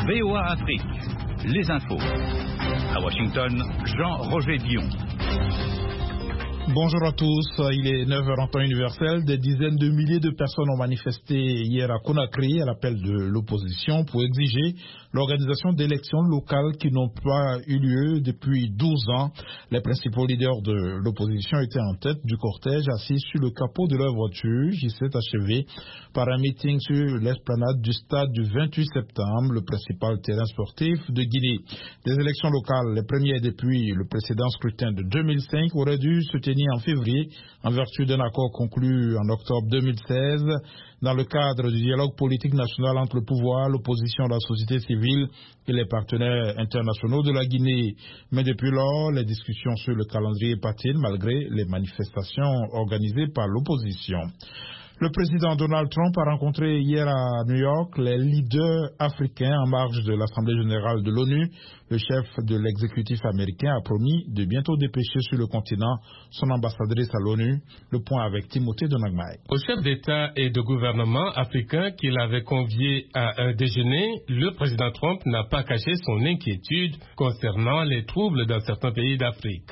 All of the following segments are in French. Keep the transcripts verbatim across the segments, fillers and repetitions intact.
V O A Afrique, les infos. À Washington, Jean-Roger Dion. Bonjour à tous, il est neuf heures en temps universel. Des dizaines de milliers de personnes ont manifesté hier à Conakry à l'appel de l'opposition pour exiger l'organisation d'élections locales qui n'ont pas eu lieu depuis douze ans. Les principaux leaders de l'opposition étaient en tête du cortège assis sur le capot de leur voiture. J'y s'est achevé par un meeting sur l'esplanade du stade du vingt-huit septembre, le principal terrain sportif de Guinée. Des élections locales, les premières depuis le précédent scrutin de deux mille cinq, auraient dû se tenir en février en vertu d'un accord conclu en octobre deux mille seize dans le cadre du dialogue politique national entre le pouvoir, l'opposition, la société civile et les partenaires internationaux de la Guinée. Mais depuis lors, les discussions sur le calendrier patinent malgré les manifestations organisées par l'opposition. Le président Donald Trump a rencontré hier à New York les leaders africains en marge de l'Assemblée générale de l'ONU. Le chef de l'exécutif américain a promis de bientôt dépêcher sur le continent son ambassadrice à l'ONU. Le point avec Timothée Donagmaï. Au chef d'État et de gouvernement africain qu'il avait convié à un déjeuner, le président Trump n'a pas caché son inquiétude concernant les troubles dans certains pays d'Afrique.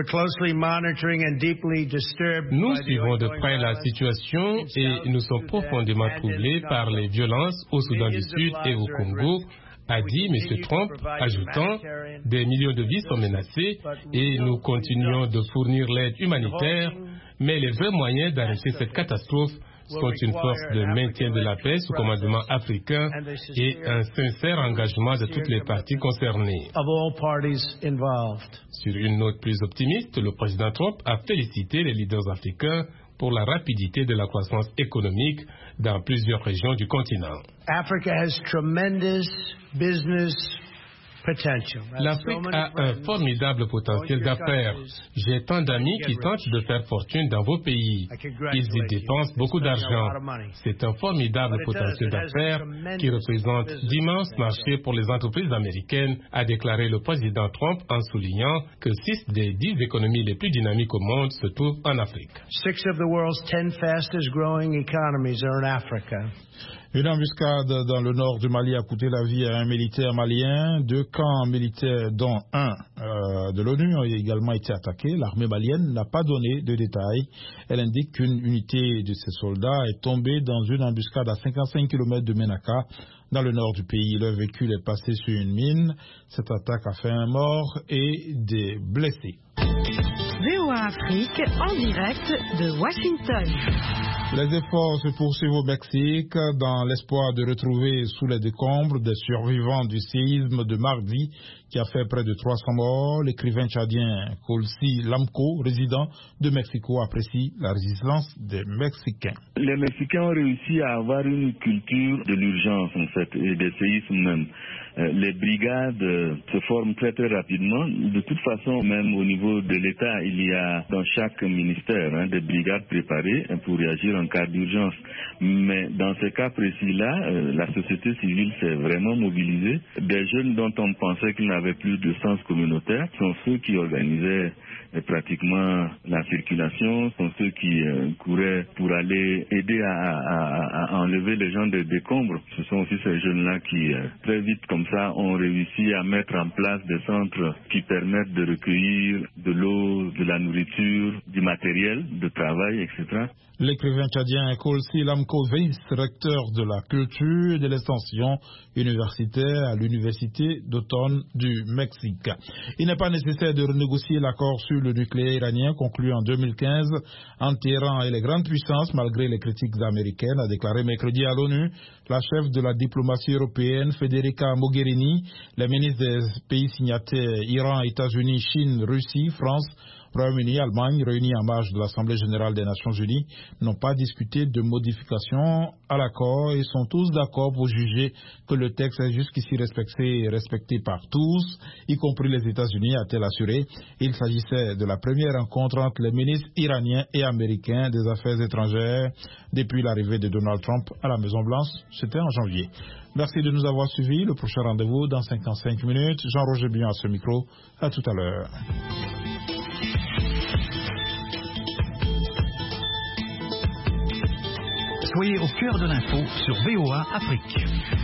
Nous suivons de près la situation et nous sommes profondément troublés par les violences au Soudan du Sud et au Congo, a dit M. Trump, ajoutant « Des millions de vies sont menacées et nous continuons de fournir l'aide humanitaire, mais les vrais moyens d'arrêter cette catastrophe sont une force de maintien de la paix sous commandement africain et un sincère engagement de toutes les parties concernées. » Sur une note plus optimiste, le président Trump a félicité les leaders africains pour la rapidité de la croissance économique dans plusieurs régions du continent. L'Afrique a un formidable potentiel d'affaires. J'ai tant d'amis qui tentent de faire fortune dans vos pays. Ils y dépensent beaucoup d'argent. C'est un formidable potentiel d'affaires qui représente d'immenses marchés pour les entreprises américaines, a déclaré le président Trump en soulignant que six des dix économies les plus dynamiques au monde se trouvent en Afrique. Une embuscade dans le nord du Mali a coûté la vie à un militaire malien. Deux camps militaires, dont un euh, de l'ONU, ont également été attaqués. L'armée malienne n'a pas donné de détails. Elle indique qu'une unité de ses soldats est tombée dans une embuscade à cinquante-cinq kilomètres de Ménaka, dans le nord du pays. Le véhicule est passé sur une mine. Cette attaque a fait un mort et des blessés. V O A Afrique en direct de Washington. Les efforts se poursuivent au Mexique dans l'espoir de retrouver sous les décombres des survivants du séisme de mardi qui a fait près de trois cents morts. L'écrivain tchadien Kolsi Lamco, résident de Mexico, apprécie la résistance des Mexicains. Les Mexicains ont réussi à avoir une culture de l'urgence en fait et des séismes même. Les brigades se forment très très rapidement. De toute façon, même au niveau de l'État, il y a dans chaque ministère hein, des brigades préparées pour réagir en cas d'urgence. Mais dans ce cas précis-là, euh, la société civile s'est vraiment mobilisée. Des jeunes dont on pensait qu'ils n'avaient plus de sens communautaire sont ceux qui organisaient euh, pratiquement la circulation, sont ceux qui euh, couraient pour aller aider à, à, à enlever les gens des décombres. Ce sont aussi ces jeunes-là qui, euh, très vite comme ça, ont réussi à mettre en place des centres qui permettent de recueillir de l'eau, de la nourriture, du matériel de travail, et cetera. L'écrivain tchadien Kolsi Lamco, vice-recteur de la culture et de l'extension universitaire à l'Université d'automne du Mexique. Il n'est pas nécessaire de renégocier l'accord sur le nucléaire iranien conclu en deux mille quinze entre Téhéran et les grandes puissances malgré les critiques américaines, a déclaré mercredi à l'ONU la chef de la diplomatie européenne Federica Mogherini. Les ministres des pays signataires Iran, États-Unis, Chine, Russie, France, Royaume-Uni, Allemagne, réunis en marge de l'Assemblée générale des Nations unies, n'ont pas discuté de modifications à l'accord et sont tous d'accord pour juger que le texte est jusqu'ici respecté, respecté par tous, y compris les États-Unis, a-t-elle assuré. Il s'agissait de la première rencontre entre les ministres iraniens et américains des Affaires étrangères depuis l'arrivée de Donald Trump à la Maison-Blanche. C'était en janvier. Merci de nous avoir suivis. Le prochain rendez-vous dans cinquante-cinq minutes. Jean-Roger Bion à ce micro. À tout à l'heure. Soyez au cœur de l'info sur V O A Afrique.